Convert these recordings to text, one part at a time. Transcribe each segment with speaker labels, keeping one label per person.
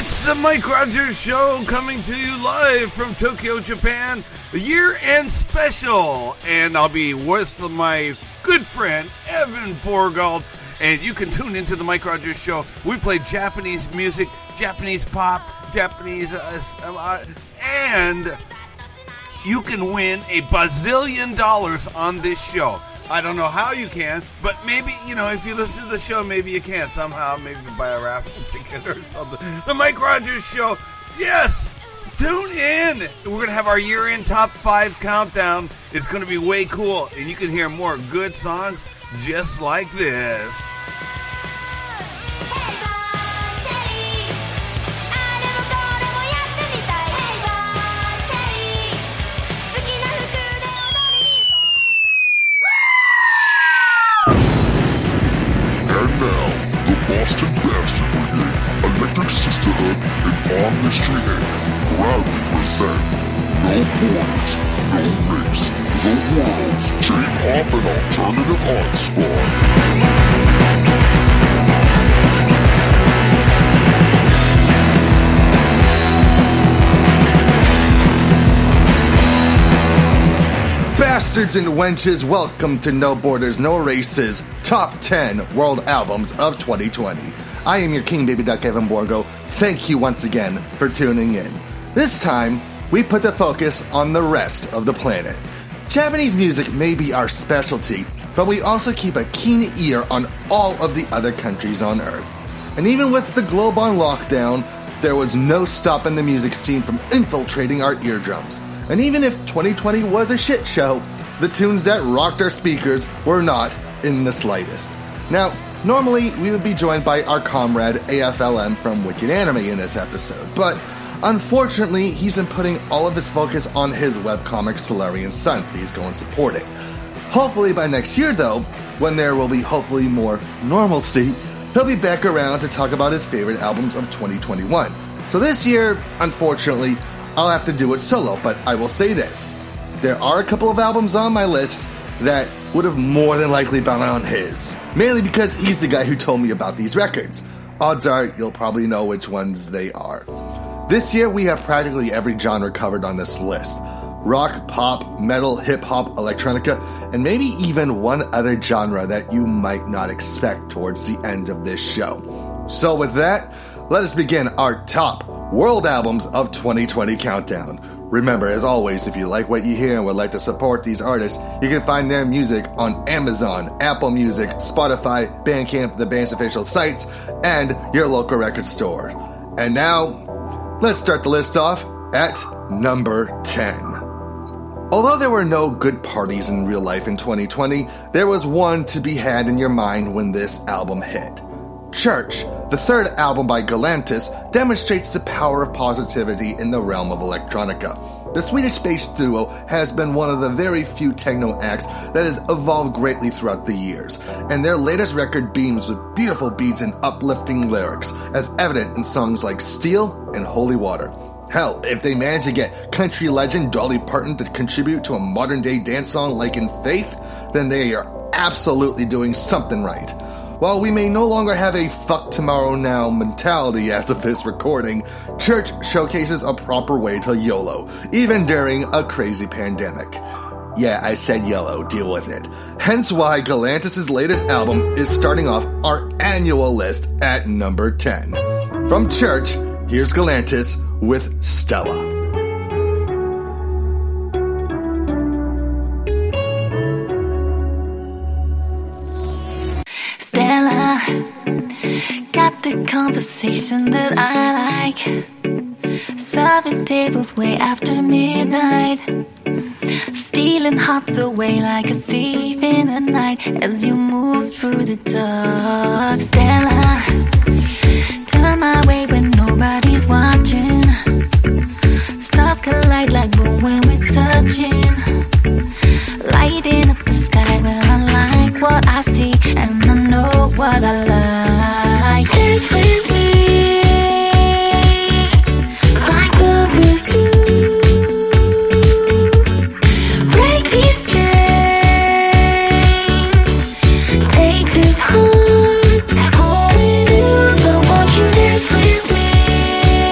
Speaker 1: It's the Mike Rogers Show coming to you live from Tokyo, Japan, a year-end special. And I'll be with my good friend, Evan Borgold. And you can tune into the Mike Rogers Show. We play Japanese music, Japanese pop, Japanese... and you can win $1 bazillion on this show. I don't know how you can, but maybe, if you listen to the show, maybe you can somehow, maybe buy a raffle ticket or something. The Mike Rogers Show, yes, tune in. We're going to have our year-end top 5 countdown. It's going to be way cool, and you can hear more good songs just like this.
Speaker 2: Boston Bastard Brigade, Electric Sisterhood, and On Mystery Inc. proudly present No Borders, No Race, The World's J-Pop and Alternative Art Squad.
Speaker 3: Bastards and wenches, welcome to No Borders, No Races, Top 10 World Albums of 2020. I am your King Baby Duck, Evan Borgo. Thank you once again for tuning in. This time, we put the focus on the rest of the planet. Japanese music may be our specialty, but we also keep a keen ear on all of the other countries on Earth. And even with the globe on lockdown, there was no stopping the music scene from infiltrating our eardrums. And even if 2020 was a shit show, the tunes that rocked our speakers were not in the slightest. Now, normally we would be joined by our comrade AFLM from Wicked Anime in this episode, but unfortunately he's been putting all of his focus on his webcomic Solarian Sun. Please go and support it. Hopefully by next year though, when there will be hopefully more normalcy, he'll be back around to talk about his favorite albums of 2021. So this year, unfortunately, I'll have to do it solo, but I will say this. There are a couple of albums on my list that would have more than likely been on his. Mainly because he's the guy who told me about these records. Odds are you'll probably know which ones they are. This year we have practically every genre covered on this list. Rock, pop, metal, hip-hop, electronica, and maybe even one other genre that you might not expect towards the end of this show. So with that, let us begin our top World Albums of 2020 countdown. Remember, as always, if you like what you hear and would like to support these artists, you can find their music on Amazon, Apple Music, Spotify, Bandcamp, the band's official sites, and your local record store. And now, let's start the list off at number 10. Although there were no good parties in real life in 2020, there was one to be had in your mind when this album hit. Church, the third album by Galantis, demonstrates the power of positivity in the realm of electronica. The Swedish-based duo has been one of the very few techno acts that has evolved greatly throughout the years, and their latest record beams with beautiful beats and uplifting lyrics, as evident in songs like Steel and Holy Water. Hell, if they manage to get country legend Dolly Parton to contribute to a modern-day dance song like In Faith, then they are absolutely doing something right. While we may no longer have a fuck tomorrow now mentality as of this recording, Church showcases a proper way to YOLO, even during a crazy pandemic. Yeah, I said YOLO, deal with it. Hence why Galantis' latest album is starting off our annual list at number 10. From Church, here's Galantis with Stella.
Speaker 4: Got the conversation that I like. Serving tables way after midnight. Stealing hearts away like a thief in the night. As you move through the dark. Stella, turn my way when nobody's watching. Stars collide like boom when we're touching. Lighting up the sky when I like what I see. And I know what I like. Dance with me like lovers do. Break these chains. Take this heart, hold it in. So won't you dance with me?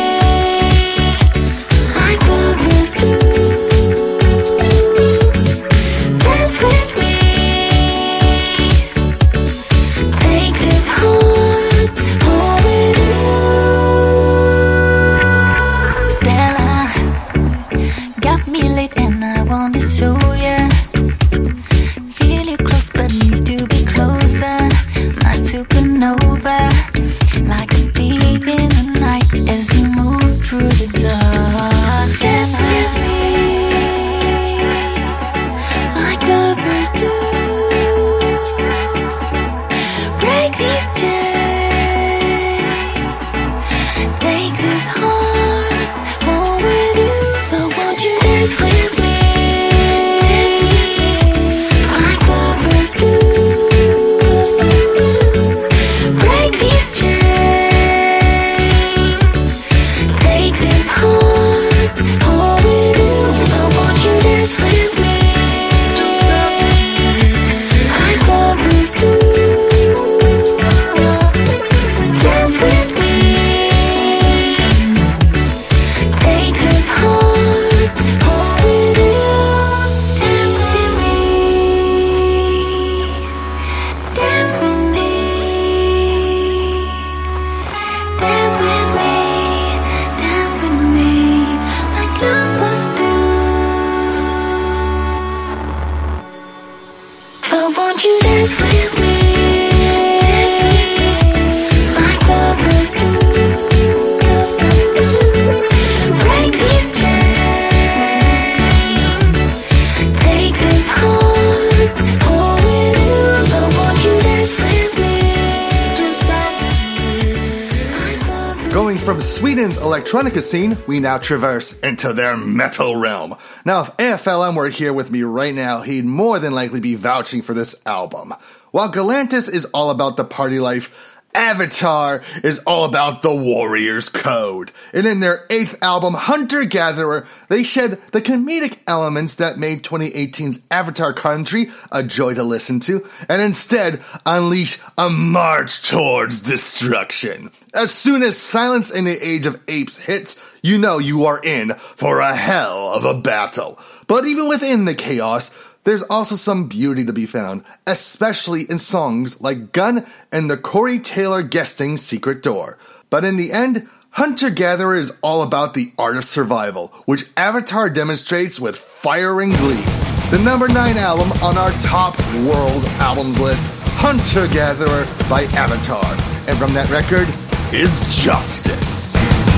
Speaker 3: Japan's electronica scene, we now traverse into their metal realm. Now, if AFLM were here with me right now, he'd more than likely be vouching for this album. While Galantis is all about the party life, Avatar is all about the warrior's code. And in their 8th album, Hunter Gatherer, they shed the comedic elements that made 2018's Avatar Country a joy to listen to, and instead unleash a march towards destruction. As soon as Silence in the Age of Apes hits, you know you are in for a hell of a battle. But even within the chaos, there's also some beauty to be found, especially in songs like Gun and the Corey Taylor guesting Secret Door. But in the end, Hunter Gatherer is all about the art of survival, which Avatar demonstrates with fire and glee. The number 9 album on our top world albums list, Hunter Gatherer by Avatar. And from that record is Justice.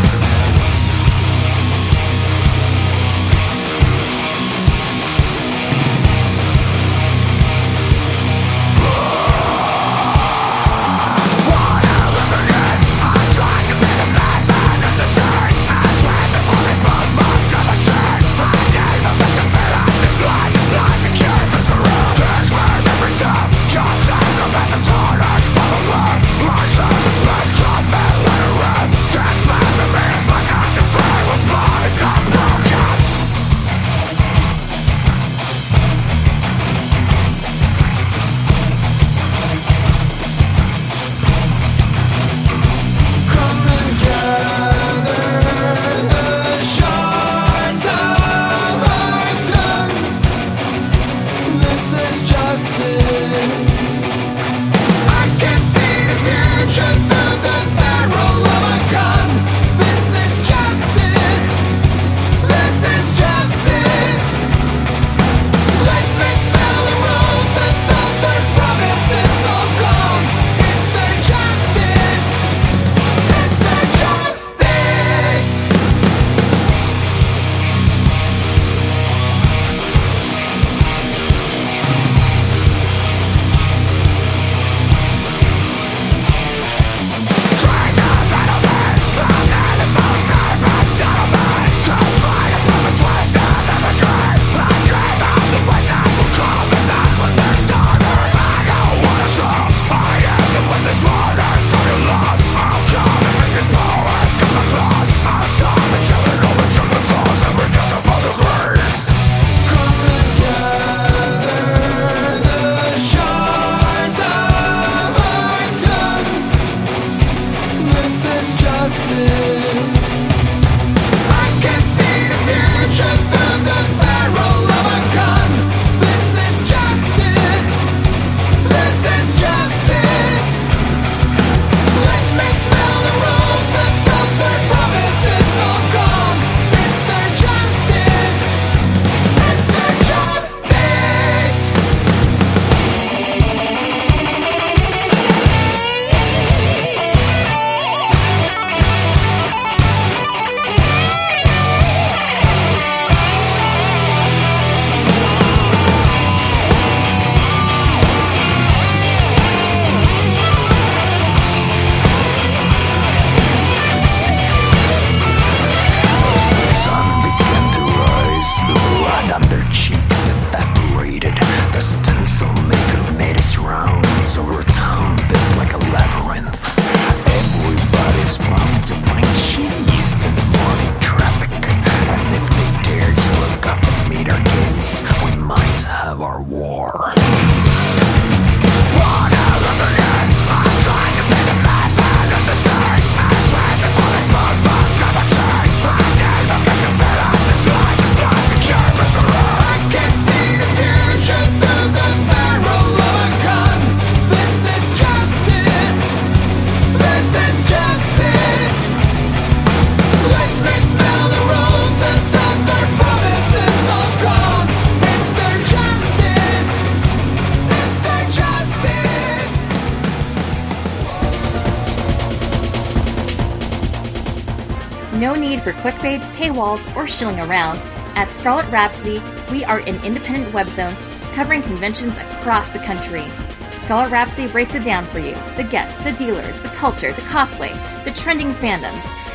Speaker 5: No need for clickbait, paywalls, or shilling around. At Scarlet Rhapsody, we are an independent web zone covering conventions across the country. Scarlet Rhapsody breaks it down for you. The guests, the dealers, the culture, the cosplay, the trending fandoms,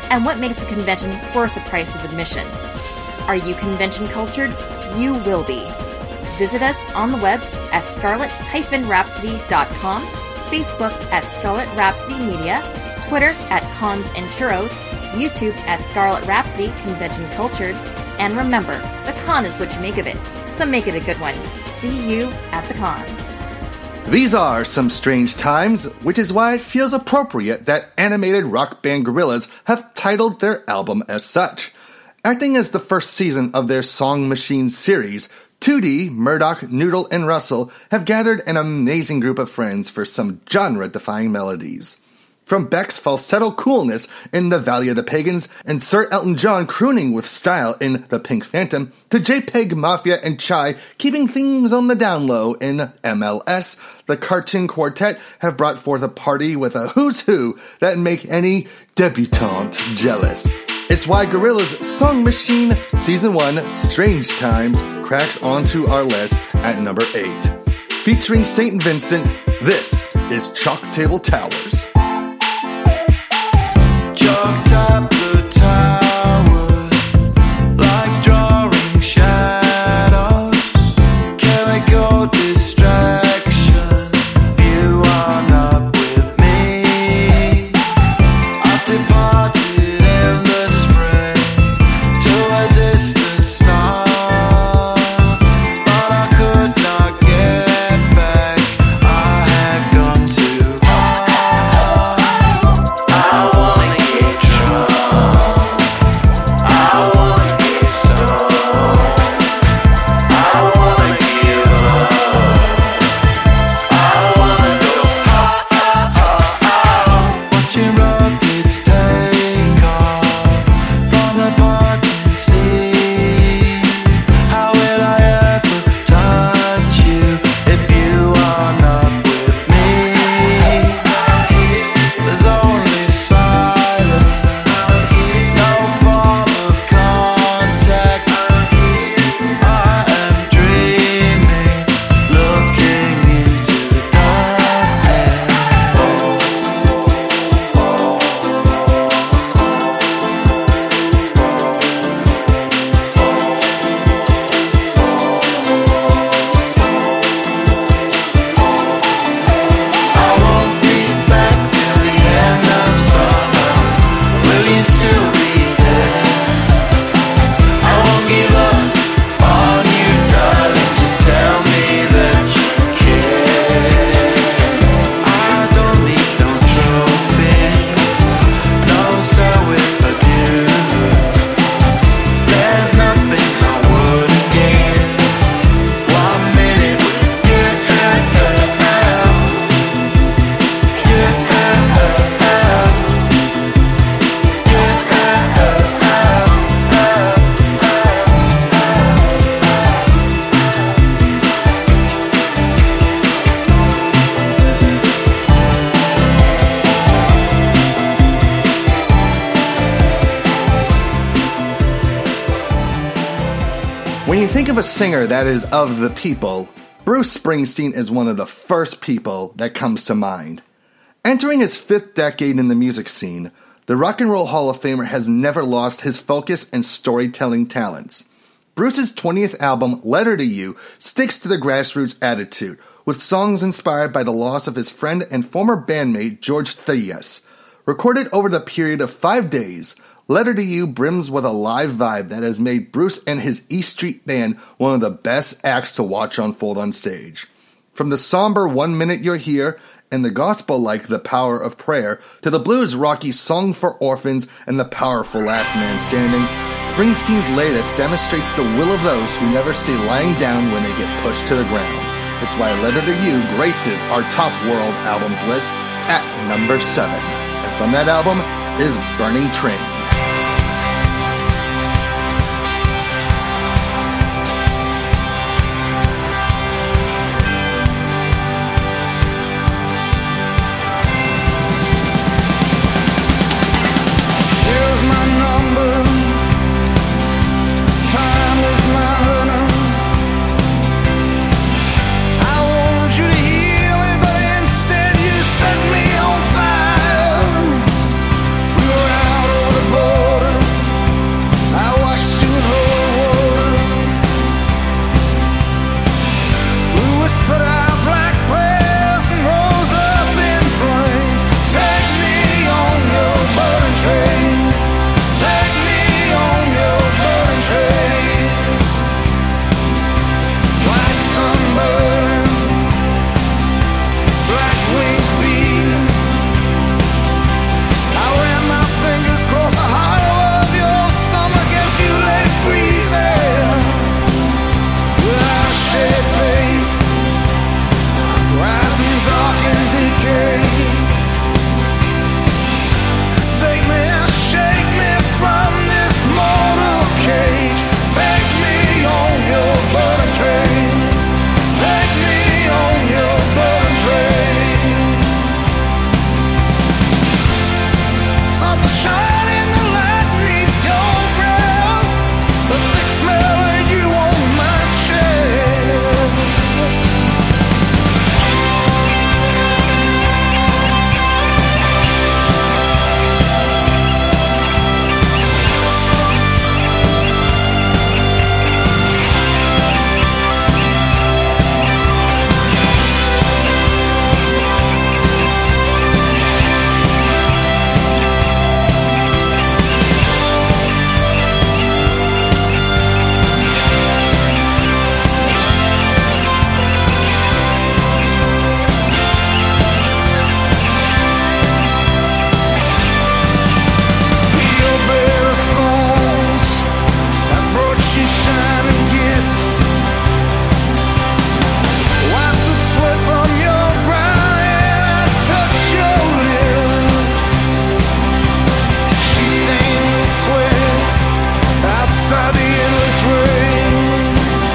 Speaker 5: and what makes a convention worth the price of admission. Are you convention cultured? You will be. Visit us on the web at scarlet-rhapsody.com, Facebook at Scarlet Rhapsody Media, Twitter at Cons and Churros, YouTube at Scarlet Rhapsody Convention Cultured, and remember, the con is what you make of it, so make it a good one. See you at the con.
Speaker 3: These are some strange times, which is why it feels appropriate that animated rock band Gorillaz have titled their album as such. Acting as the first season of their Song Machine series, 2D, Murdoch, Noodle, and Russell have gathered an amazing group of friends for some genre-defying melodies. From Beck's falsetto coolness in The Valley of the Pagans and Sir Elton John crooning with style in The Pink Phantom, to JPEG Mafia and Chai keeping things on the down low in MLS, the Cartoon Quartet have brought forth a party with a who's who that make any debutante jealous. It's why Gorillaz' Song Machine Season 1 Strange Times cracks onto our list at number 8. Featuring St. Vincent, this is Chalk Table Towers.
Speaker 6: Chalked up the towers like drawing shadows, chemical distractions. You are not with me. I've departed in the spring to a distant star, but I could not get back. I have gone too far. I wanna get drunk. I wanna get stoned. I wanna give up. I wanna go watching rockets take off from the parting sea. How will I ever touch you if you are not with me? There's only silence, no form of contact. I am dreaming, looking into the darkness. I won't be back till the end of summer. Will you still be there? I won't give up on you, darling. Just tell me that you care. I don't need no trophy, no cell with a view. There's nothing I wouldn't give. 1 minute with you.
Speaker 3: When you think of a singer that is of the people, Bruce Springsteen is one of the first people that comes to mind. Entering his 5th decade in the music scene, the Rock and Roll Hall of Famer has never lost his focus and storytelling talents. Bruce's 20th album, Letter to You, sticks to the grassroots attitude, with songs inspired by the loss of his friend and former bandmate George Thayas. Recorded over the period of 5 days, Letter to You brims with a live vibe that has made Bruce and his E Street Band one of the best acts to watch unfold on stage. From the somber 1 Minute You're Here and the gospel-like The Power of Prayer to the blues-rocky Song for Orphans and the powerful Last Man Standing, Springsteen's latest demonstrates the will of those who never stay lying down when they get pushed to the ground. It's why Letter to You graces our top world albums list at number 7. And from that album is Burning Train.
Speaker 6: Here's my number. Time is my runner. I wanted you to heal me, but instead you set me on fire. We were out over the your shining gifts. Wipe the sweat from your brow and I touch your lips. She stained with sweat outside the endless rain.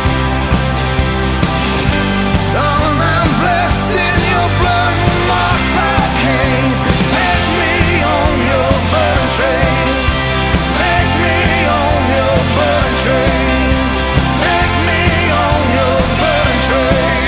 Speaker 6: Darling, I'm blessed in your blood and marked by Cain. Take me on your burden train. Take me on your burden train. Take me on your burden train.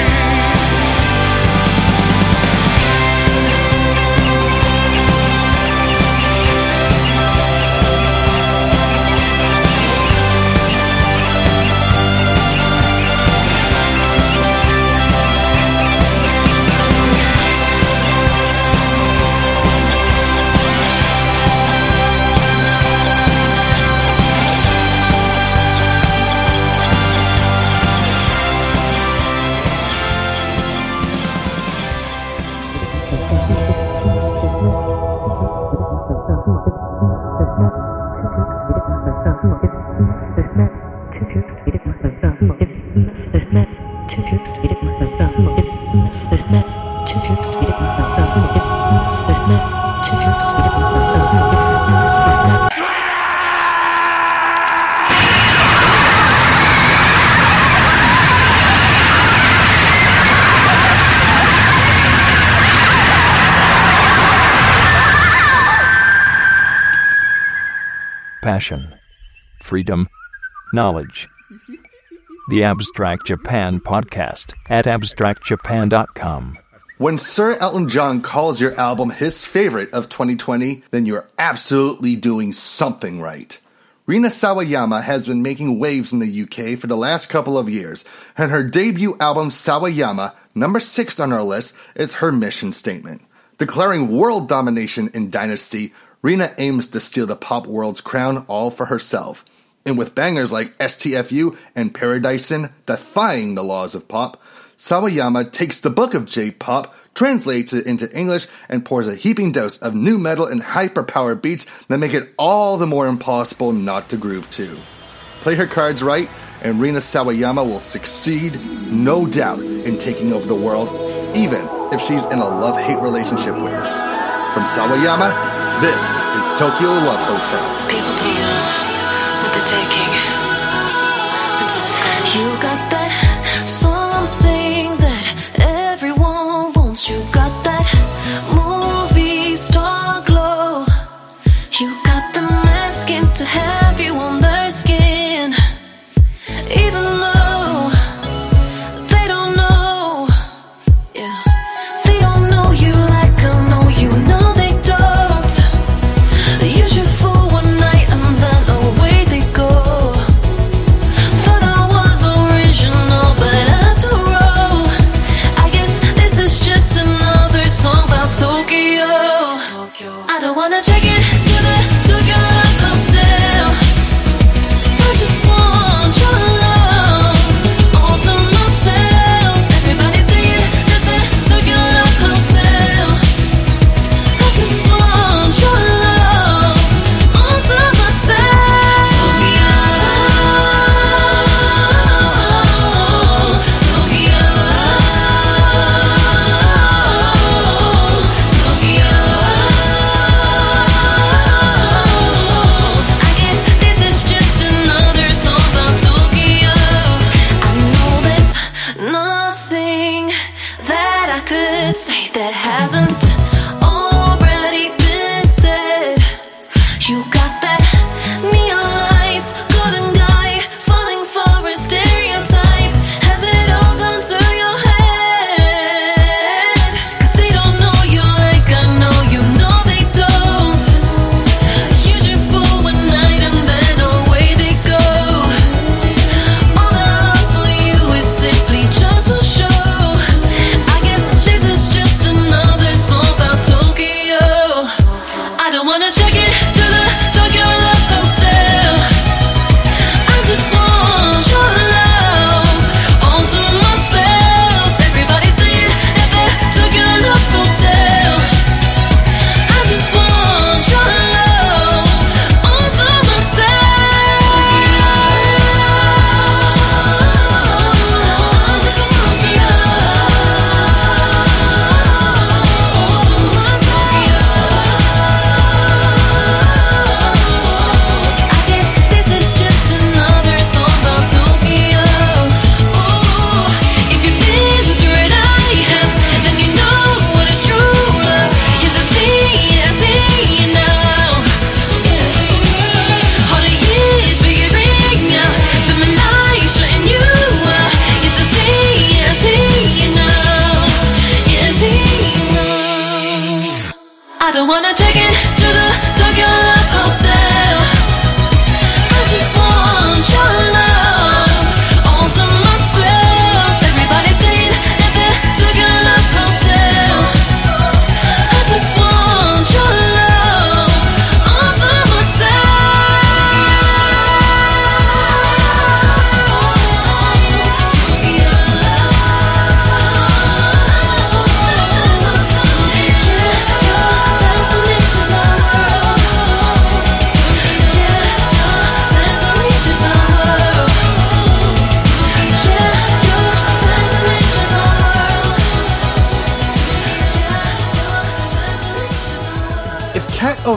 Speaker 7: Passion, freedom, knowledge. The Abstract Japan Podcast at abstractjapan.com.
Speaker 3: When Sir Elton John calls your album his favorite of 2020, then you're absolutely doing something right. Rina Sawayama has been making waves in the UK for the last couple of years, and her debut album Sawayama, number 6 on our list, is her mission statement. Declaring world domination in Dynasty, Rina aims to steal the pop world's crown all for herself. And with bangers like STFU and Paradisen defying the laws of pop, Sawayama takes the book of J-pop, translates it into English, and pours a heaping dose of new metal and hyper-power beats that make it all the more impossible not to groove to. Play her cards right, and Rina Sawayama will succeed, no doubt, in taking over the world, even if she's in a love-hate relationship with it. From Sawayama, this is Tokyo Love Hotel.
Speaker 8: People do you with the taking until the sky. You got that something that everyone wants. You got that movie star glow. You got them asking to have you on their skin, even though they don't know. Yeah, they don't know you like I know you. Know they don't. They use you for one night and then away they go. Thought I was original.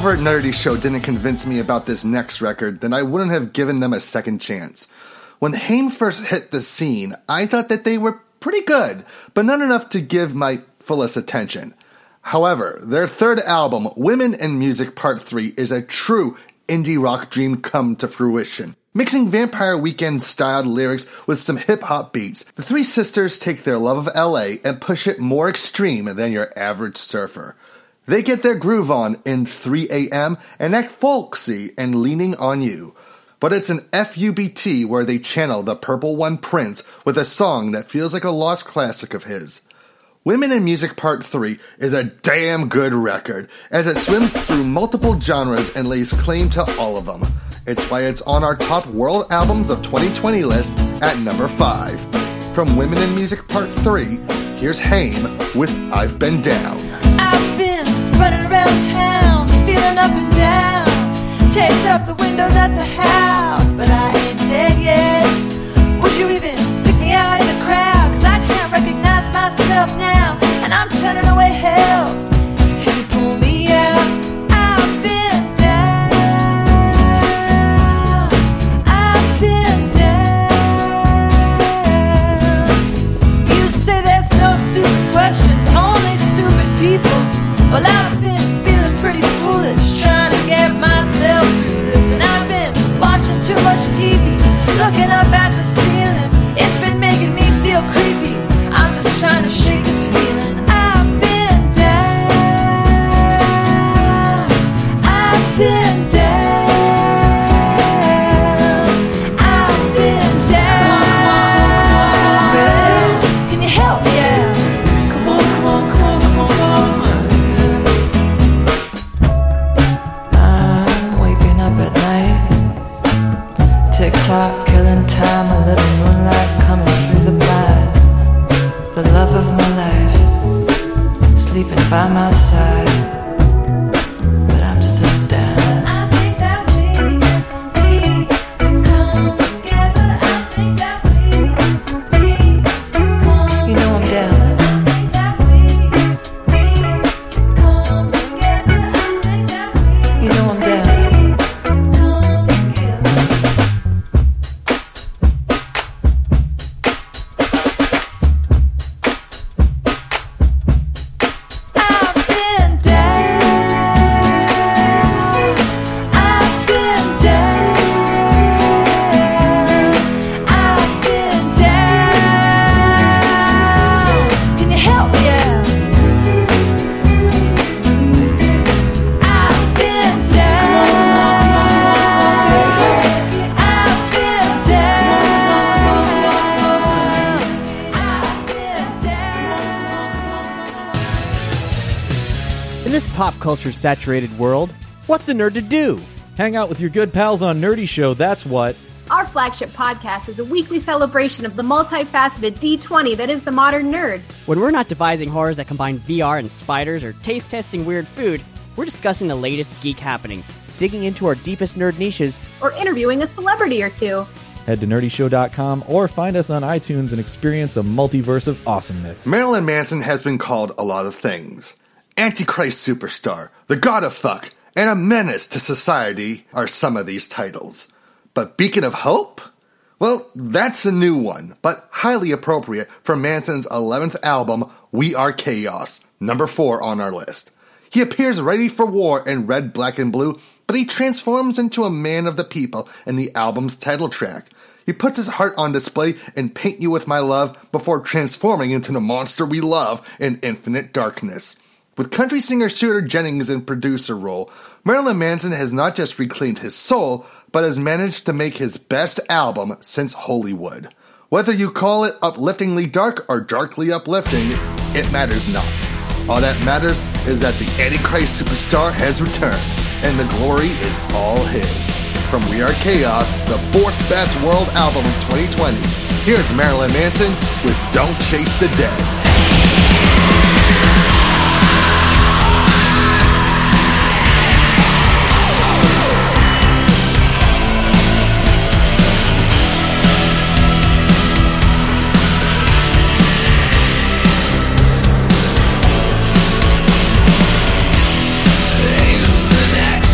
Speaker 3: over at Nerdy Show didn't convince me about this next record, then I wouldn't have given them a second chance. When Haim first hit the scene, I thought that they were pretty good, but not enough to give my fullest attention. However, their third album, Women and Music Part 3, is a true indie rock dream come to fruition. Mixing Vampire Weekend-styled lyrics with some hip-hop beats, the three sisters take their love of LA and push it more extreme than your average surfer. They get their groove on in 3 AM and act folksy and Leaning on You. But it's an FUBT where they channel the Purple One Prince with a song that feels like a lost classic of his. Women in Music Part 3 is a damn good record, as it swims through multiple genres and lays claim to all of them. It's why it's on our top world albums of 2020 list at number 5. From Women in Music Part 3, here's Haim with I've Been Down.
Speaker 8: I've been running around town, feeling up and down. Taped up the windows at the house, but I ain't dead yet. Would you even pick me out in the crowd? Cause I can't recognize myself now, and I'm turning away hell. Can you pull me out? I've been down. I've been down. You say there's no stupid questions, only stupid people. Well, I've been feeling pretty foolish, trying to get myself through this. And I've been watching too much TV, looking up at the ceiling. It's been making me feel creepy. I'm just trying to shake this feeling. I've been down. I've been down. I've been down. Well, can you help me out? Come on, come on, come on, come on, come on. I'm waking up at night. Tick-tock, killing time, a little moonlight coming through the blinds. The love of my life, sleeping by my side, but I'm still down. I think that we need to come together. I think that we need to come. You know I'm down. I think that we need to come together. I think that we. You know I'm down.
Speaker 9: In this pop culture saturated world, what's a nerd to do?
Speaker 10: Hang out with your good pals on Nerdy Show, that's what.
Speaker 11: Our flagship podcast is a weekly celebration of the multifaceted D20 that is the modern nerd.
Speaker 12: When we're not devising horrors that combine VR and spiders or taste testing weird food, we're discussing the latest geek happenings,
Speaker 9: Digging into our deepest nerd niches,
Speaker 11: Or interviewing a celebrity or two.
Speaker 10: Head to nerdyshow.com or find us on iTunes and experience a multiverse of awesomeness.
Speaker 3: Marilyn Manson has been called a lot of things. Antichrist superstar, the god of fuck, and a menace to society are some of these titles. But Beacon of Hope? Well, that's a new one, but highly appropriate for Manson's 11th album, We Are Chaos, number 4 on our list. He appears ready for war in Red, Black, and Blue, but he transforms into a man of the people in the album's title track. He puts his heart on display in Paint You With My Love before transforming into the monster we love in Infinite Darkness. With country singer Shooter Jennings in producer role, Marilyn Manson has not just reclaimed his soul, but has managed to make his best album since Hollywood. Whether you call it upliftingly dark or darkly uplifting, it matters not. All that matters is that the Antichrist superstar has returned, and the glory is all his. From We Are Chaos, the 4th best world album of 2020, here's Marilyn Manson with Don't Chase the Dead.
Speaker 6: Angels in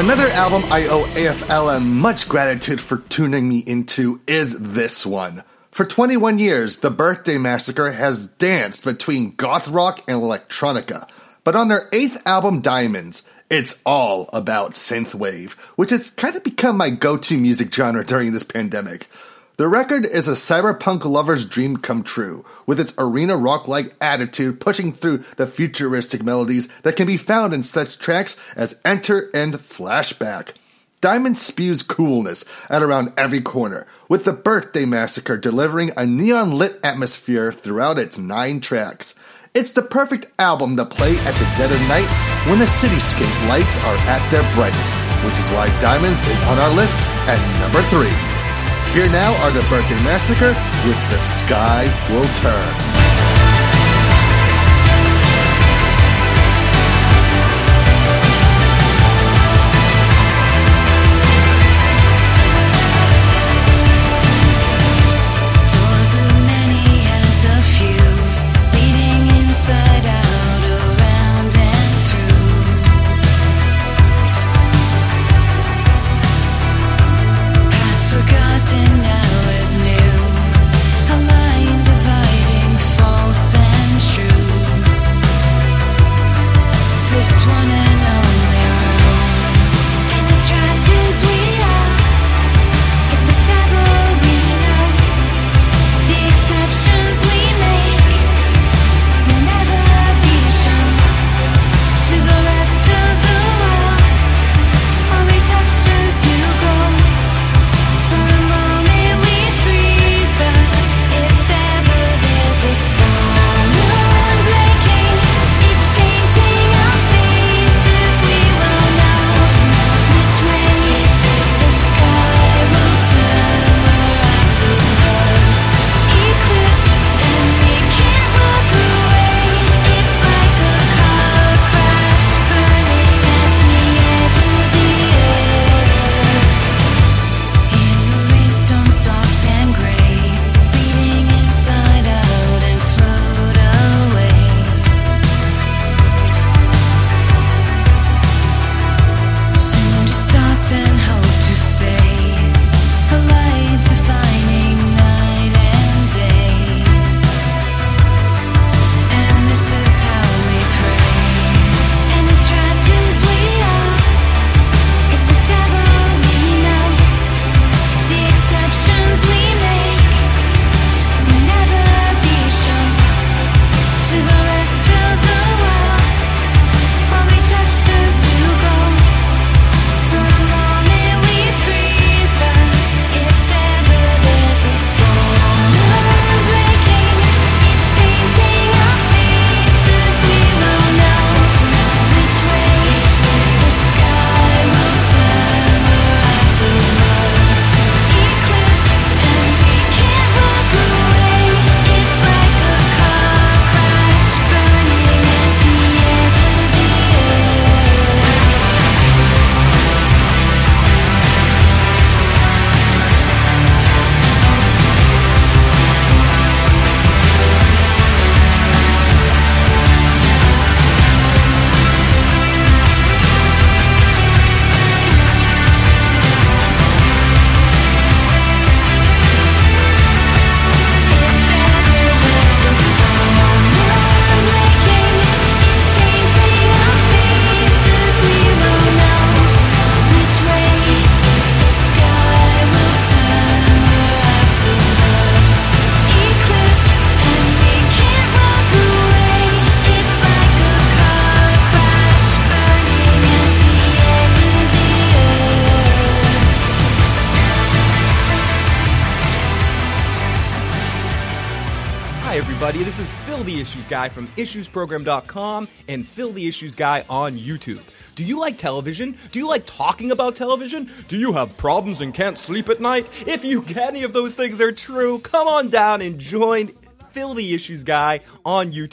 Speaker 3: Another album I owe AFLM much gratitude for tuning me into is this one. For 21 years, The Birthday Massacre has danced between goth rock and electronica. But on their 8th album, Diamonds, it's all about synthwave, which has kind of become my go-to music genre during this pandemic. The record is a cyberpunk lover's dream come true, with its arena rock-like attitude pushing through the futuristic melodies that can be found in such tracks as Enter and Flashback. Diamond spews coolness at around every corner, with The Birthday Massacre delivering a neon-lit atmosphere throughout its 9 tracks. It's the perfect album to play at the dead of night when the cityscape lights are at their brightest, which is why Diamonds is on our list at number 3. Here now are The Birthday Massacre with The Sky Will Turn.
Speaker 8: Now is new, a line dividing false
Speaker 13: everybody. This is Phil the Issues Guy from IssuesProgram.com and Phil the Issues Guy on YouTube. Do you like television? Do you like talking about television? Do you have problems and can't sleep at night? If any of those things are true, come on down and join Phil the Issues Guy on YouTube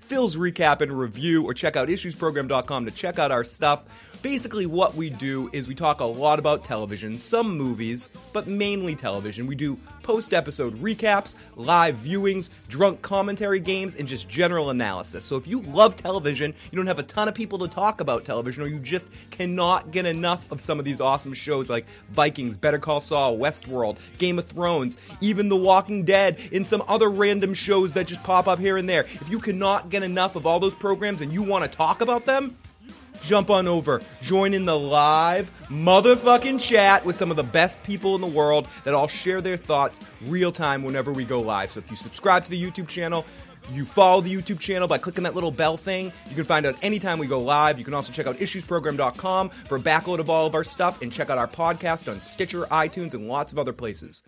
Speaker 13: Phil's recap and review, or check out issuesprogram.com to check out our stuff. Basically, what we do is we talk a lot about television, some movies, but mainly television. We do post-episode recaps, live viewings, drunk commentary games, and just general analysis. So if you love television, you don't have a ton of people to talk about television, or you just cannot get enough of some of these awesome shows like Vikings, Better Call Saul, Westworld, Game of Thrones, even The Walking Dead, and some other random shows that just pop up here and there. If you cannot get enough of all those programs and you want to talk about them, jump on over, join in the live motherfucking chat with some of the best people in the world that all share their thoughts real time whenever we go live. So if you subscribe to the YouTube channel, you follow the YouTube channel by clicking that little bell thing, you can find out anytime we go live. You can also check out issuesprogram.com for a backload of all of our stuff, and check out our podcast on Stitcher, iTunes, and lots of other places.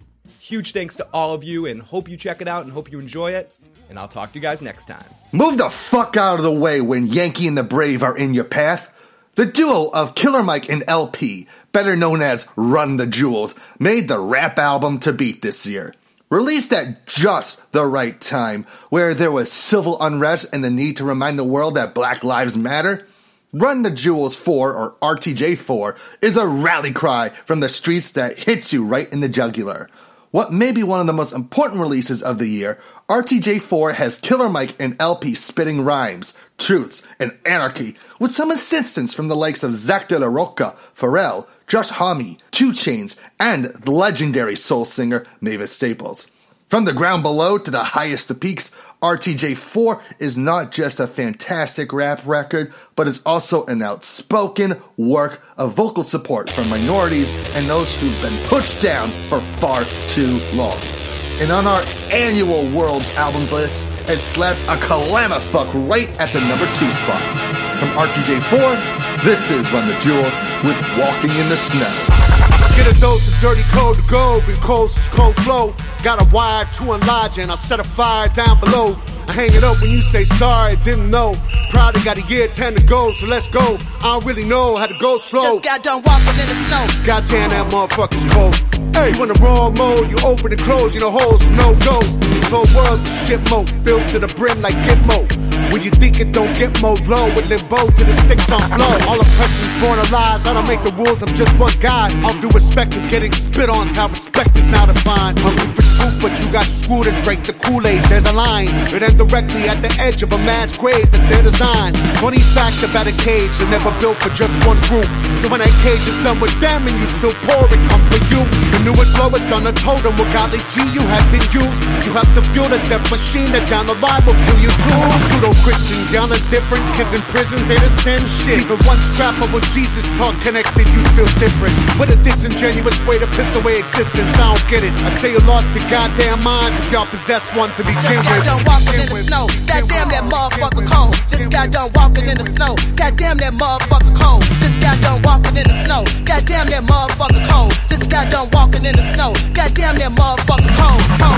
Speaker 13: Huge thanks to all of you, and hope you check it out and hope you enjoy it. And I'll talk to you guys next time.
Speaker 3: Move the fuck out of the way when Yankee and the Brave are in your path. The duo of Killer Mike and LP, better known as Run the Jewels, made the rap album to beat this year. Released at just the right time, where there was civil unrest and the need to remind the world that Black Lives Matter, Run the Jewels 4, or RTJ 4, is a rally cry from the streets that hits you right in the jugular. What may be one of the most important releases of the year, RTJ 4 has Killer Mike and LP spitting rhymes, truths, and anarchy, with some assistance from the likes of Zach De La Rocha, Pharrell, Josh Homme, 2 Chainz, and the legendary soul singer Mavis Staples. From the ground below to the highest of peaks, RTJ 4 is not just a fantastic rap record, but is also an outspoken work of vocal support for minorities and those who've been pushed down for far too long. And on our annual World's Albums list, it slaps a Calamafuck right at the number 2 spot. From RTJ 4, this is Run the Jewels with Walking in the Snow.
Speaker 14: Get a dose of dirty code to go, been cold since cold flow. Got a wire to enlarge and I'll set a fire down below. I hang it up when you say sorry, didn't know. Probably got a year 10 to go, so let's go. I don't really know how to go slow.
Speaker 15: Just got done walking in the snow.
Speaker 14: Goddamn, that motherfucker's cold. Hey, you in the wrong mode, you open and close, you know holes, no go. This whole world's a shit mode, built to the brim like Gitmo. When you think it don't get more low, with limbo to the sticks on flow. All oppression's born of lies, I don't make the rules, I'm just one guy. All due respect of getting spit on, is how respect is now defined. Hungry for truth, but you got screwed and drank the Kool-Aid. There's a line, it ends directly at the edge of a mass grave that's their design. Funny fact about a cage, they're never built for just one group. So when that cage is done with them and you still pour it, come for you. The newest lowest on the totem, with golly G you have been used. You have to build a death machine that down the line will kill you too. Pseudo-Christians, y'all are different. Kids in prisons ain't the same shit. Even one scrap of what Jesus taught connected, you feel different. What a disingenuous way to piss away existence, I don't get it. I say you lost your goddamn minds if y'all possess one to begin with.
Speaker 15: Just got done walking in the snow. Goddamn that motherfucker cold. Just got done walking in the snow. Goddamn that motherfucker cold. Just got done walking in the snow. Goddamn that motherfucker cold. Just got done walking in the snow. Goddamn that motherfucker cold.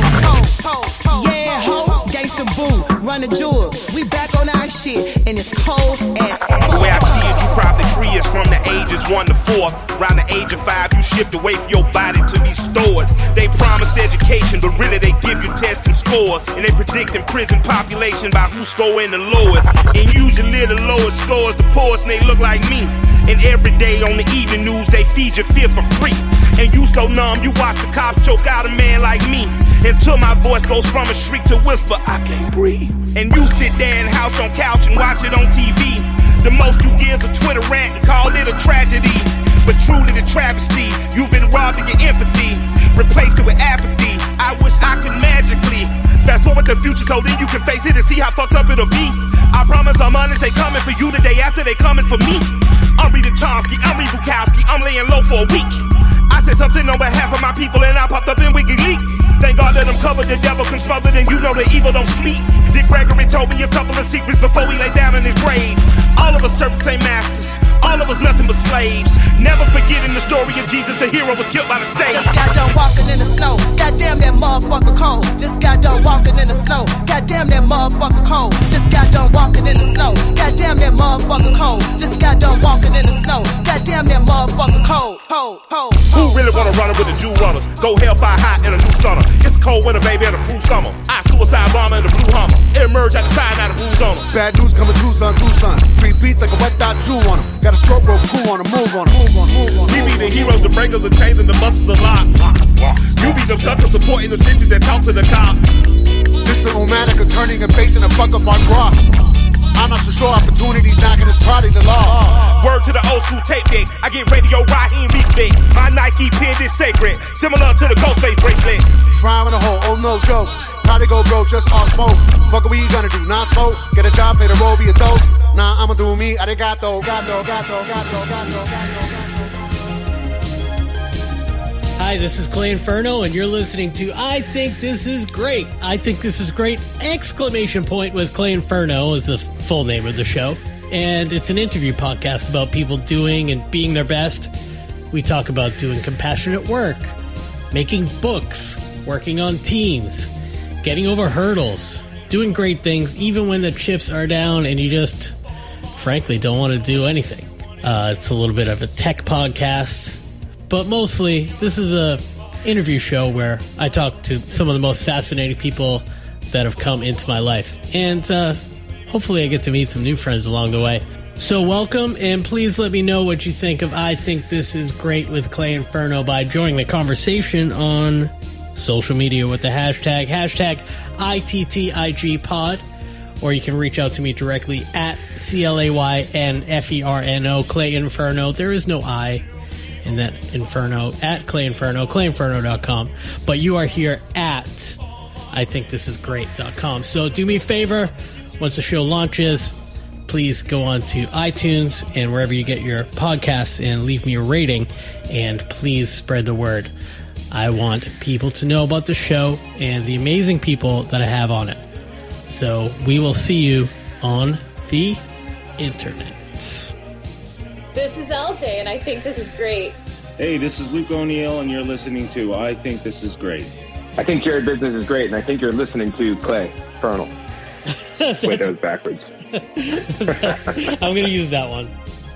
Speaker 15: Yeah, ho, gangsta boo, run the jewels. We back on our shit, and it's cold as fuck.
Speaker 16: The way I see it, you probably free us from the ages 1 to 4. Around the age of 5, you shipped away for your body to be stored. They promise education, but really they give you tests and scores. And they predicting prison population by who's scoring the lowest. And usually the lowest scores the poorest, and they look like me. And every day on the evening news, they feed your fear for free. And you so numb, you watch the cops choke out a man like me. Until my voice goes from a shriek to whisper, I can't breathe. And you sit there in house on couch and watch it on TV. The most you give a Twitter rant and call it a tragedy. But truly the travesty, you've been robbed of your empathy, replaced it with apathy. I wish I could magically fast forward the future so then you can face it and see how fucked up it'll be. I promise I'm honest, they coming for you the day after they coming for me. I'm reading Chomsky, I'm reading Bukowski, I'm laying low for a week. I said something on behalf of my people and I popped up in WikiLeaks. Thank God let them cover, the devil can smother, then you know the evil don't sleep. Dick Gregory told me a couple of secrets before he lay down in his grave. All of us serve the same masters, all of us nothing but slaves. Never forgetting the story of Jesus, the hero was killed by the state.
Speaker 15: Just got done walking in the snow. Goddamn that motherfucker cold. Just got done walking walking in the snow. Goddamn that motherfucker cold. Just got done walking in the snow. Goddamn that motherfucker cold. Just got done walking in the snow. Goddamn that motherfucker cold.
Speaker 16: Who really wanna run it with the Jew runners? Go hellfire hot in a new sauna. It's a cold winter, baby, and a cool summer. I suicide bomber in the blue Hummer. Emerge at the side, now the blues on them.
Speaker 14: Bad news coming Tucson. Treat beats like a wet dot chew on them. Got a stroke rope cool on them. Move on them.
Speaker 16: We be the heroes, the breakers, the chains, and the busters of locks. You be the suckers supporting the bitches that talk to the cops.
Speaker 14: This the Omatic of turning and basing a buck up on rock. I'm not so sure opportunities knocking is probably the law.
Speaker 16: Word to the old school tape decks. I get radio Raheem respect. My Nike pin is sacred, similar to the Ghostface bracelet.
Speaker 14: Frying in a hole, oh no joke. Probably go broke, just all smoke. Fuck what we gonna do, non-smoke. Get a job, play the role, be a dose. Nah, I'ma do me, arigato, gato.
Speaker 17: Hi, this is Clay Inferno, and you're listening to I Think This Is Great. I Think This Is Great! Exclamation point with Clay Inferno is the full name of the show. And it's an interview podcast about people doing and being their best. We talk about doing compassionate work, making books, working on teams, getting over hurdles, doing great things even when the chips are down and you just, frankly, don't want to do anything. It's a little bit of a tech podcast. But mostly, this is a interview show where I talk to some of the most fascinating people that have come into my life. And hopefully I get to meet some new friends along the way. So welcome, and please let me know what you think of I Think This Is Great with Clay Inferno by joining the conversation on social media with the hashtag ITTIGpod. Or you can reach out to me directly at CLAYNFERNO, Clay Inferno. There is no I in that Inferno, at Clay Inferno, clayinferno.com. But you are here at IThinkThisIsGreat.com. So do me a favor, once the show launches, please go on to iTunes and wherever you get your podcasts and leave me a rating. And please spread the word. I want people to know about the show and the amazing people that I have on it. So we will see you on the internet.
Speaker 18: This is LJ, and I think this is great.
Speaker 19: Hey, this is Luke O'Neill, and you're listening to I Think This Is Great.
Speaker 20: I think your business is great, and I think you're listening to Clay Infernal. Wait, that was backwards.
Speaker 17: I'm going to use that one.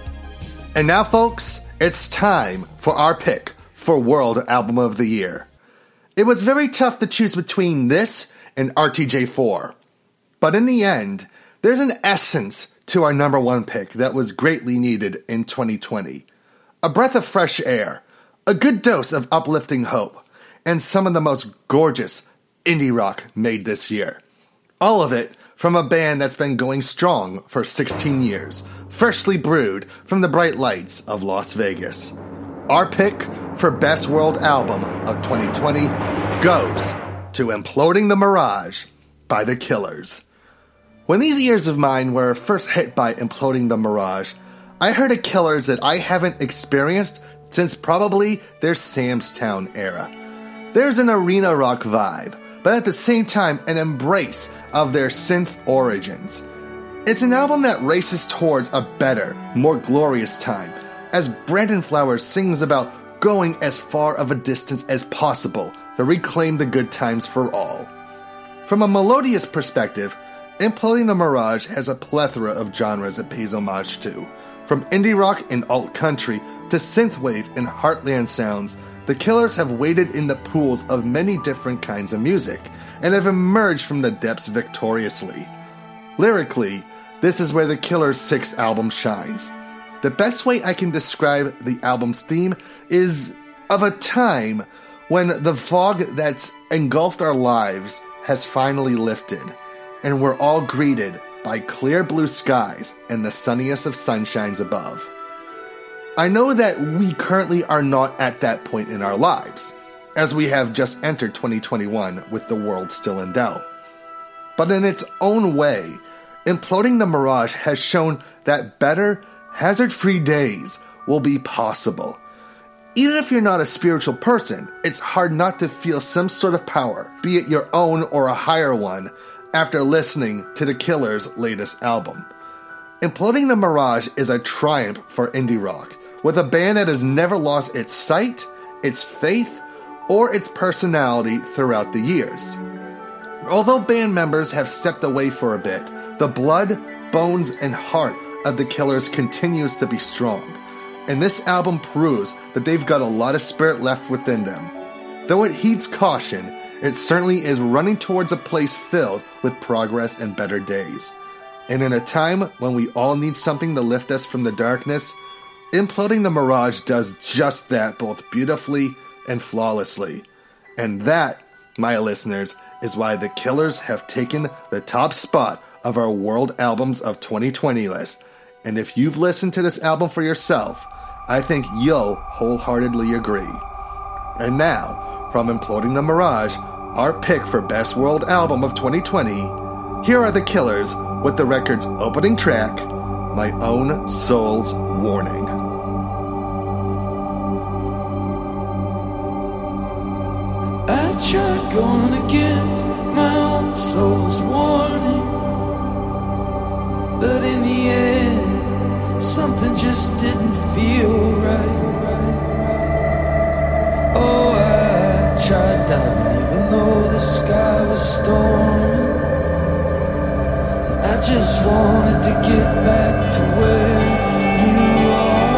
Speaker 3: And now, folks, it's time for our pick for World Album of the Year. It was very tough to choose between this and RTJ4. But in the end, there's an essence to our number one pick that was greatly needed in 2020. A breath of fresh air, a good dose of uplifting hope, and some of the most gorgeous indie rock made this year. All of it from a band that's been going strong for 16 years, freshly brewed from the bright lights of Las Vegas. Our pick for Best World Album of 2020 goes to Imploding the Mirage by The Killers. When these ears of mine were first hit by Imploding the Mirage, I heard a Killers that I haven't experienced since probably their Sam's Town era. There's an arena rock vibe, but at the same time an embrace of their synth origins. It's an album that races towards a better, more glorious time, as Brandon Flowers sings about going as far of a distance as possible to reclaim the good times for all. From a melodious perspective, Imploding the Mirage has a plethora of genres it pays homage to. From indie rock and alt-country to synthwave and heartland sounds, The Killers have waded in the pools of many different kinds of music and have emerged from the depths victoriously. Lyrically, this is where The Killers' sixth album shines. The best way I can describe the album's theme is of a time when the fog that's engulfed our lives has finally lifted, and we're all greeted by clear blue skies and the sunniest of sunshines above. I know that we currently are not at that point in our lives, as we have just entered 2021 with the world still in doubt. But in its own way, Imploding the Mirage has shown that better, hazard-free days will be possible. Even if you're not a spiritual person, it's hard not to feel some sort of power, be it your own or a higher one, after listening to The Killers' latest album. Imploding the Mirage is a triumph for indie rock, with a band that has never lost its sight, its faith, or its personality throughout the years. Although band members have stepped away for a bit, the blood, bones, and heart of the Killers continues to be strong. And this album proves that they've got a lot of spirit left within them. Though it heeds caution, it certainly is running towards a place filled with progress and better days. And in a time when we all need something to lift us from the darkness, Imploding the Mirage does just that both beautifully and flawlessly. And that, my listeners, is why the Killers have taken the top spot of our World Albums of 2020 list. And if you've listened to this album for yourself, I think you'll wholeheartedly agree. And now, from Imploding the Mirage, our pick for Best World Album of 2020, here are the Killers with the record's opening track, My Own Soul's Warning.
Speaker 6: I tried going against my own soul's warning, but in the end, something just didn't feel right. Oh, I tried diving even though the sky was storming. I just wanted to get back to where you are.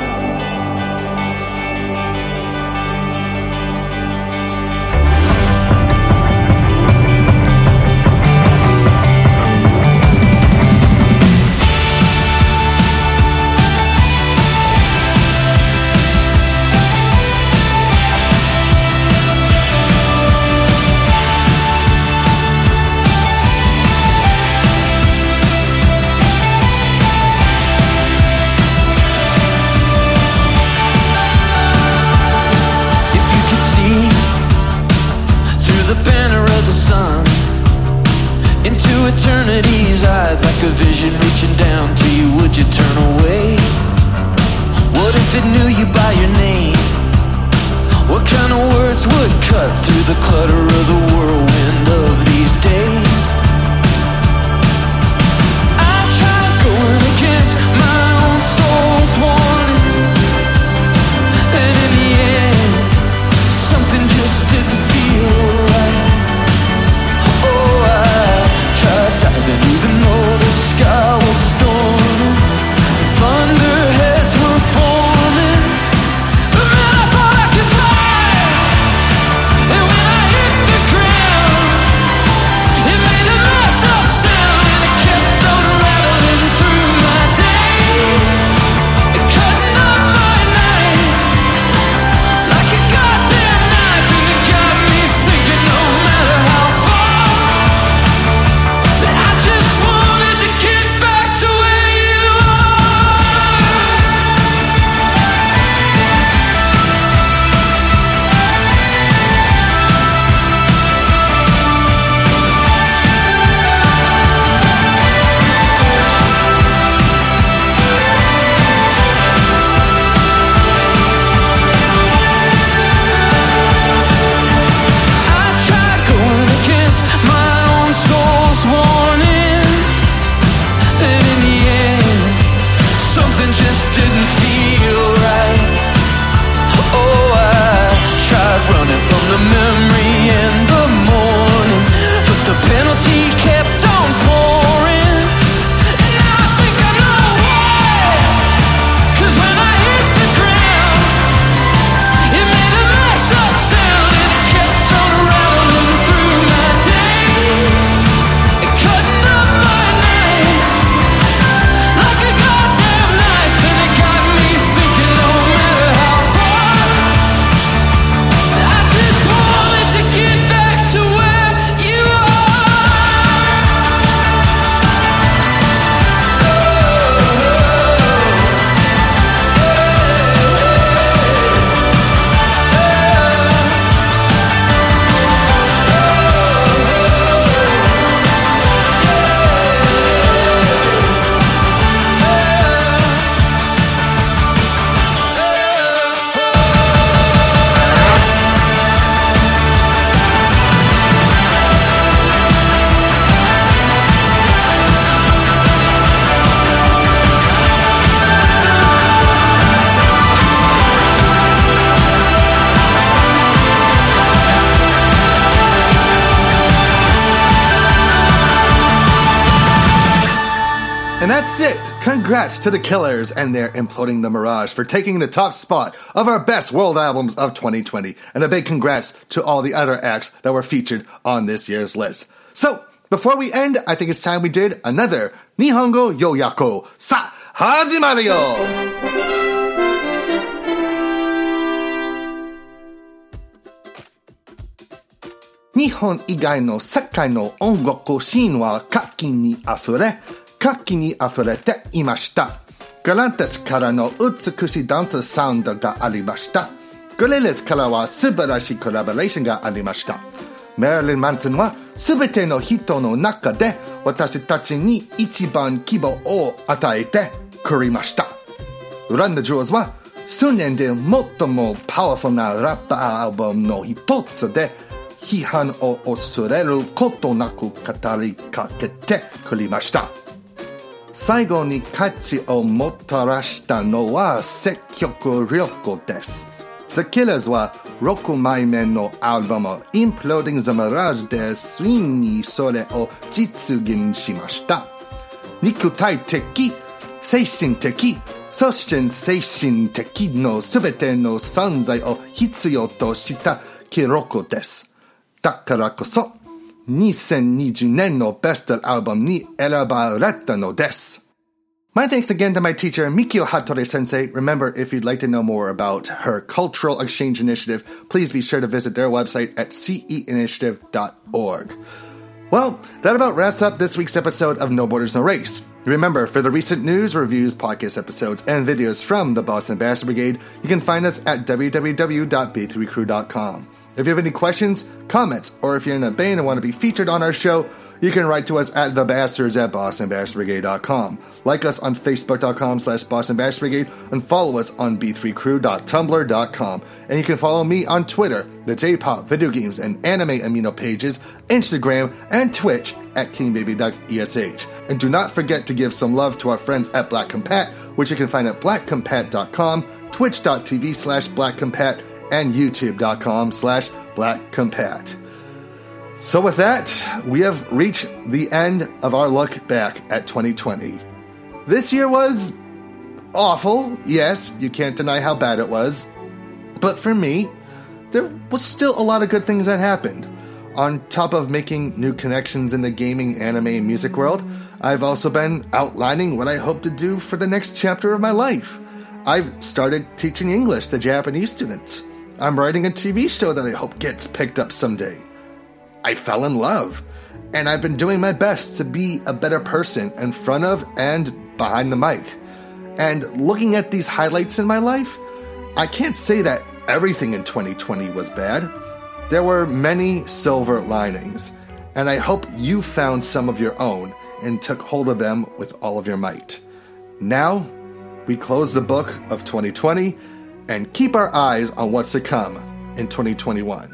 Speaker 6: Eternity's eyes, like a vision reaching down to you, would you turn away? What if it knew you by your name? What kind of words would cut through the clutter of the whirlwind of these days? I tried going against my own soul's warning, and in the end, something just didn't feel right. Oh, I tried diving even though the sky was storming, thunderheads were forming, but man, I thought I could fly, and when I hit
Speaker 3: And that's it. Congrats to the Killers and their Imploding the Mirage for taking the top spot of our best world albums of 2020. And a big congrats to all the other acts that were featured on this year's list. So, before we end, I think it's time we did another Nihongo Yoyako. Sa, hajimaru yo! 日本以外の世界の音楽シーンは活気に溢れていました。ガランテスからの美しいダンスサウンドがありました。ゴリラズからは素晴らしいコラボレーションがありました。メリリン・マンソンは全ての人の中で私たちに一番希望を与えてくれました。ランダ・ジョーズは数年で最もパワフルなラップアルバムの一つで批判を恐れることなく語りかけてくれました。最後に価値をもたらしたのは積極力です。The Killers は6枚目のアルバム Imploding the Mirage でついにそれを実現しました。肉体的、精神的、そして精神的のすべての存在を必要とした記録です。だからこそ2020年のベストアルバムに選ばれたのです。My thanks again to my teacher, Mikio Hattori Sensei. Remember, if you'd like to know more about her cultural exchange initiative, please be sure to visit their website at ceinitiative.org. Well, that about wraps up this week's episode of No Borders, No Race. Remember, for the recent news, reviews, podcast episodes, and videos from the Boston Bastard Brigade, you can find us at www.b3crew.com. If you have any questions, comments, or if you're in a band and want to be featured on our show, you can write to us at thebastards@bostonbastardbrigade.com. Like us on facebook.com/bostonbastardbrigade and follow us on b3crew.tumblr.com. And you can follow me on Twitter, the J-pop, video games, and anime amino pages, Instagram, and Twitch at KingBabyDuckESH. And do not forget to give some love to our friends at Black Compat, which you can find at blackcompat.com, twitch.tv/blackcompat, and youtube.com/blackcompat. So with that, we have reached the end of our look back at 2020. This year was awful. Yes, you can't deny how bad it was. But for me, there was still a lot of good things that happened. On top of making new connections in the gaming, anime, and music world, I've also been outlining what I hope to do for the next chapter of my life. I've started teaching English to Japanese students. I'm writing a TV show that I hope gets picked up someday. I fell in love, and I've been doing my best to be a better person in front of and behind the mic. And looking at these highlights in my life, I can't say that everything in 2020 was bad. There were many silver linings, and I hope you found some of your own and took hold of them with all of your might. Now, we close the book of 2020 and keep our eyes on what's to come in 2021.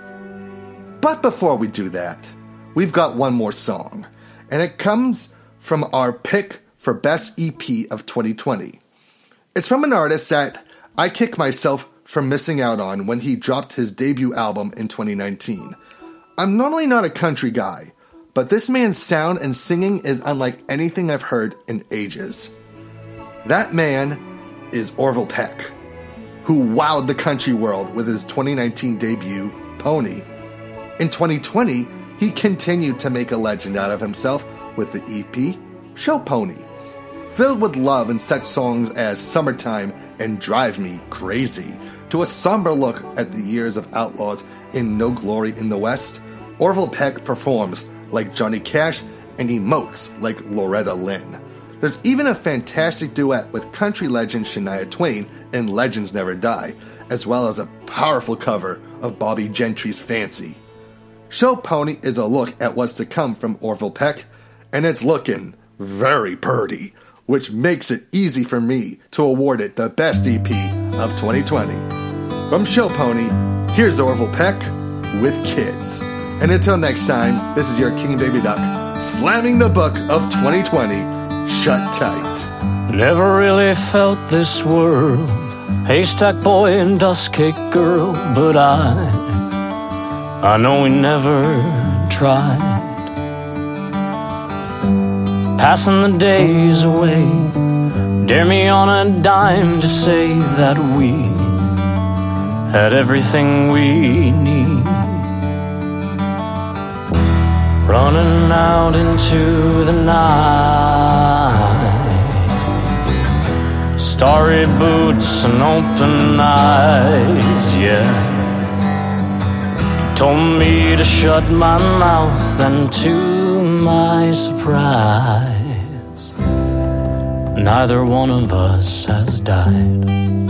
Speaker 3: But before we do that, we've got one more song, and it comes from our pick for Best EP of 2020. It's from an artist that I kick myself for missing out on when he dropped his debut album in 2019. I'm normally not a country guy, but this man's sound and singing is unlike anything I've heard in ages. That man is Orville Peck, who wowed the country world with his 2019 debut, Pony. In 2020, he continued to make a legend out of himself with the EP, Show Pony. Filled with love in such songs as Summertime and Drive Me Crazy, to a somber look at the years of Outlaws in No Glory in the West, Orville Peck performs like Johnny Cash and emotes like Loretta Lynn. There's even a fantastic duet with country legend Shania Twain in Legends Never Die, as well as a powerful cover of Bobby Gentry's Fancy. Show Pony is a look at what's to come from Orville Peck, and it's looking very purty, which makes it easy for me to award it the best EP of 2020. From Show Pony, here's Orville Peck with Kids. And until next time, this is your King Baby Duck, slamming the book of 2020 shut tight.
Speaker 21: Never really felt this world, haystack boy and dust cake girl, but I know we never tried. passing the days away. Dare me on a dime to say that we had everything we need. Running out into the night, starry boots and open eyes, yeah. Told me to shut my mouth, and to my surprise, neither one of us has died.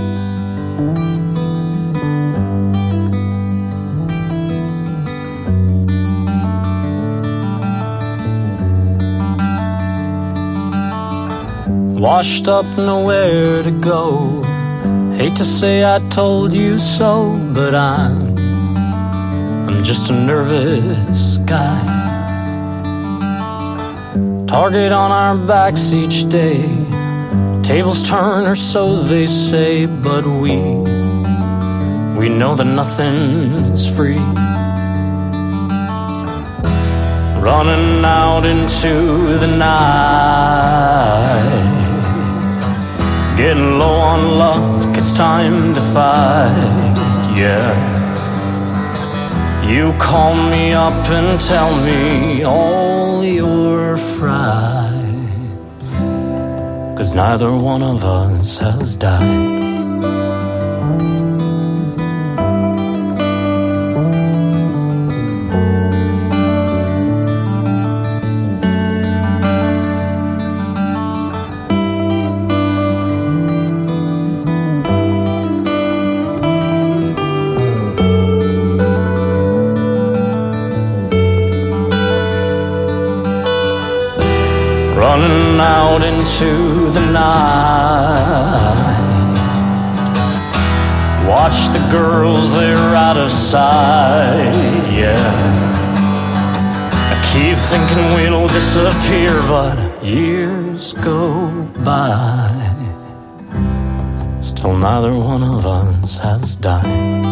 Speaker 21: Washed up, nowhere to go. Hate to say I told you so, but I'm just a nervous guy. Target on our backs each day. Tables turn, or so they say, but we know that nothing's free. Running out into the night, getting low on luck, it's time to fight, yeah. You call me up and tell me all your frights, 'cause neither one of us has died. Running out into the night, watch the girls, they're out of sight, yeah. I keep thinking we'll disappear, but years go by, still neither one of us has died.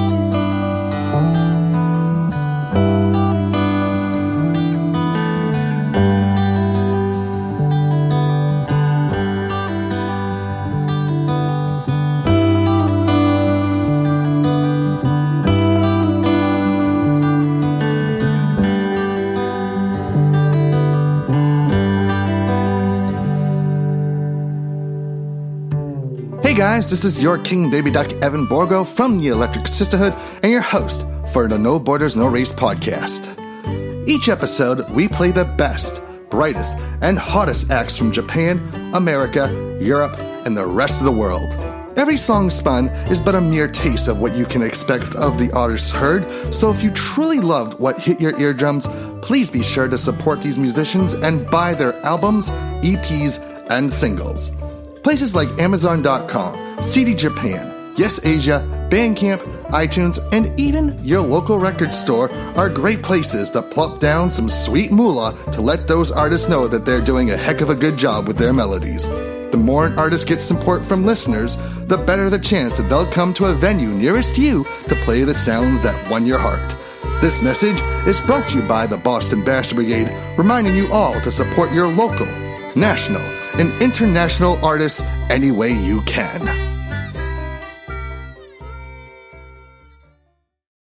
Speaker 3: Hey guys, this is your King Baby Duck Evan Borgo from the Electric Sisterhood and your host for the No Borders, No Race podcast. Each episode, we play the best, brightest, and hottest acts from Japan, America, Europe, and the rest of the world. Every song spun is but a mere taste of what you can expect of the artists heard, so if you truly loved what hit your eardrums, please be sure to support these musicians and buy their albums, EPs, and singles. Places like Amazon.com, CD Japan, Yes Asia, Bandcamp, iTunes, and even your local record store are great places to plop down some sweet moolah to let those artists know that they're doing a heck of a good job with their melodies. The more an artist gets support from listeners, the better the chance that they'll come to a venue nearest you to play the sounds that won your heart. This message is brought to you by the Boston Basher Brigade, reminding you all to support your local, national, and international artists any way you can.